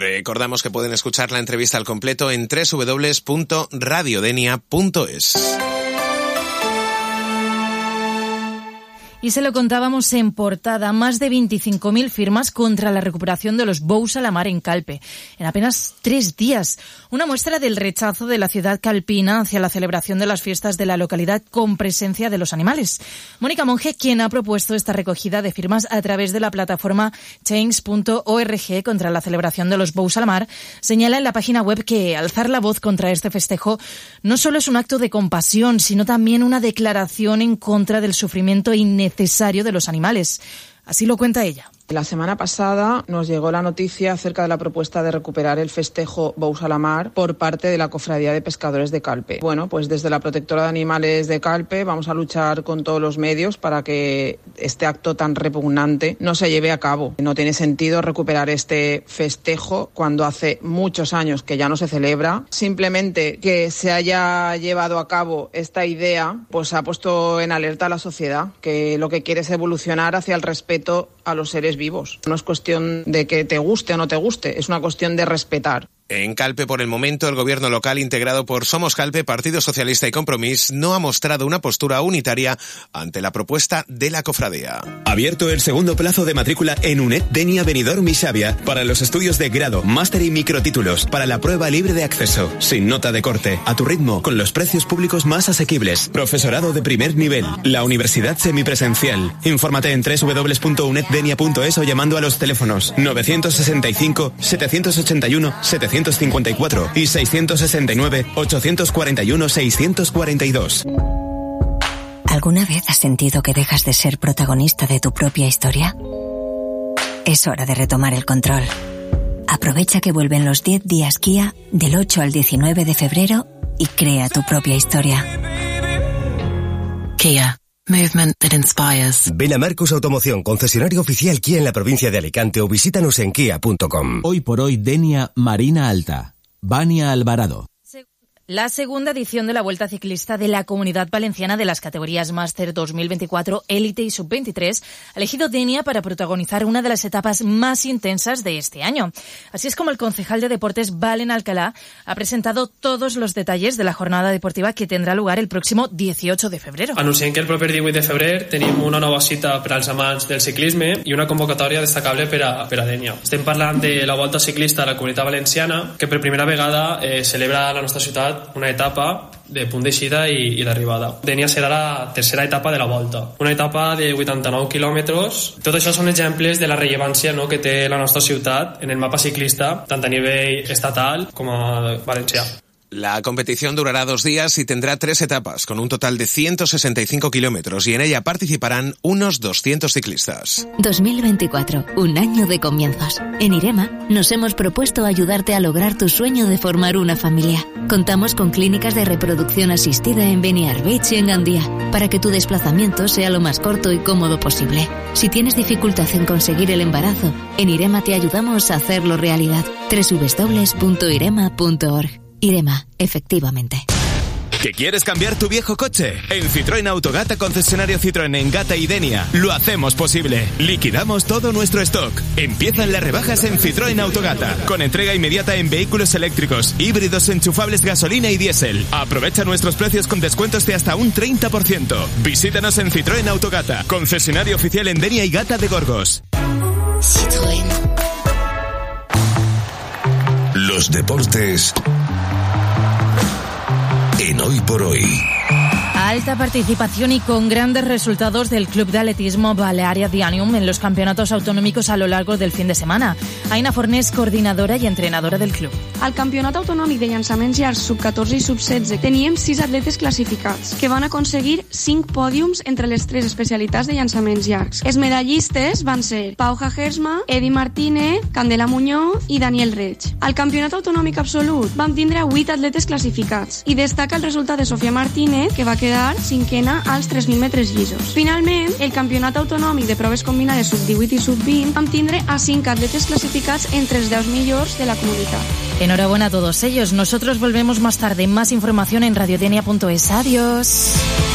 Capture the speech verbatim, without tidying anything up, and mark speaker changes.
Speaker 1: Recordamos que pueden escuchar la entrevista al completo en doble u doble u doble u punto radio denia punto es.
Speaker 2: Y se lo contábamos en portada, más de veinticinco mil firmas contra la recuperación de los bous a la mar en Calpe, en apenas tres días. Una muestra del rechazo de la ciudad calpina hacia la celebración de las fiestas de la localidad con presencia de los animales. Mónica Monge, quien ha propuesto esta recogida de firmas a través de la plataforma change punto org contra la celebración de los bous a la mar, señala en la página web que alzar la voz contra este festejo no solo es un acto de compasión, sino también una declaración en contra del sufrimiento innecesario necesario de los animales. Así lo cuenta ella.
Speaker 3: La semana pasada nos llegó la noticia acerca de la propuesta de recuperar el festejo Bous a la Mar por parte de la Cofradía de Pescadores de Calpe. Bueno, pues desde la Protectora de Animales de Calpe vamos a luchar con todos los medios para que este acto tan repugnante no se lleve a cabo. No tiene sentido recuperar este festejo cuando hace muchos años que ya no se celebra. Simplemente que se haya llevado a cabo esta idea, pues ha puesto en alerta a la sociedad, que lo que quiere es evolucionar hacia el respeto a los seres vivos. No es cuestión de que te guste o no te guste, es una cuestión de respetar.
Speaker 1: En Calpe, por el momento, el gobierno local, integrado por Somos Calpe, Partido Socialista y Compromís, no ha mostrado una postura unitaria ante la propuesta de la cofradía.
Speaker 4: Abierto el segundo plazo de matrícula en UNED Denia Benidorm y Xàbia para los estudios de grado, máster y microtítulos, para la prueba libre de acceso, sin nota de corte, a tu ritmo, con los precios públicos más asequibles. Profesorado de primer nivel, la universidad semipresencial. Infórmate en doble u doble u doble u punto uned denia punto es o llamando a los teléfonos novecientos sesenta y cinco, setecientos ochenta y uno, setecientos cincuenta y cuatro y seiscientos sesenta y nueve, ochocientos cuarenta y uno, seiscientos cuarenta y dos.
Speaker 5: ¿Alguna vez has sentido que dejas de ser protagonista de tu propia historia? Es hora de retomar el control. Aprovecha que vuelven los diez días Kia del ocho al diecinueve de febrero y crea tu propia historia.
Speaker 6: Kia. Movement that inspires.
Speaker 7: Ven a Marcos Automoción, concesionario oficial Kia en la provincia de Alicante, o visítanos en kia punto com.
Speaker 8: Hoy por hoy, Denia Marina Alta. Vania Alvarado.
Speaker 2: La segunda edición de la Vuelta Ciclista de la Comunidad Valenciana de las categorías Máster dos mil veinticuatro, Élite y Sub veintitrés ha elegido Denia para protagonizar una de las etapas más intensas de este año. Así es como el concejal de Deportes, Valen Alcalá, ha presentado todos los detalles de la jornada deportiva que tendrà lugar el próximo dieciocho de febrero.
Speaker 9: Anunciem que el proper divuit de febrer tenim una nova cita per als amants del ciclisme i una convocatòria destacable per a, per a Denia. Estem parlant de la Volta Ciclista a la Comunitat Valenciana, que per primera vegada eh, celebra a la nostra ciutat una etapa de punt d'eixida i, i d'arribada. Denia serà la tercera etapa de la Volta, una etapa de vuitanta-nou quilòmetres. Tot això són exemples de la rellevància, no, que té la nostra ciutat en el mapa ciclista, tant a nivell estatal com a valencià.
Speaker 1: La competición durará dos días y tendrá tres etapas, con un total de ciento sesenta y cinco kilómetros, y en ella participarán unos doscientos ciclistas.
Speaker 5: dos mil veinticuatro, un año de comienzos. En IREMA nos hemos propuesto ayudarte a lograr tu sueño de formar una familia. Contamos con clínicas de reproducción asistida en Beniarbeig y en Gandía, para que tu desplazamiento sea lo más corto y cómodo posible. Si tienes dificultad en conseguir el embarazo, en IREMA te ayudamos a hacerlo realidad. doble u doble u doble u punto irema punto org. IREMA, efectivamente.
Speaker 4: ¿Que quieres cambiar tu viejo coche? En Citroën Autogata, concesionario Citroën en Gata y Denia, lo hacemos posible. Liquidamos todo nuestro stock. Empiezan las rebajas en Citroën Autogata, con entrega inmediata en vehículos eléctricos, híbridos enchufables gasolina y diésel. Aprovecha nuestros precios con descuentos de hasta un treinta por ciento. Visítanos en Citroën Autogata, concesionario oficial en Denia y Gata de Gorgos.
Speaker 6: Citroën.
Speaker 7: Los deportes en Hoy por Hoy.
Speaker 2: Alta participación y con grandes resultados del Club de Atletismo Balearia Dianium en los campeonatos autonómicos a lo largo del fin de semana. Aina Fornés, coordinadora i entrenadora del club.
Speaker 10: Al Campionat Autonòmic de Llançaments Llargs sub catorze i sub setze teníem sis atletes classificats, que van aconseguir cinc pòdiums entre les tres especialitats de llançaments llargs. Els medallistes van ser Pau Jagersma, Edi Martínez, Candela Muñoz i Daniel Reig. Al Campionat Autonòmic Absolut vam tindre vuit atletes classificats i destaca el resultat de Sofia Martínez, que va quedar cinquena als tres mil metres llisos. Finalment, el Campionat Autonòmic de Proves Combinades sub divuit i sub vint vam tindre a cinc atletes clasificats entre els deu millors de la comunitat.
Speaker 2: Enhorabuena a todos ellos. Nosotros volvemos más tarde. Más información en radio denia punto es. Adiós.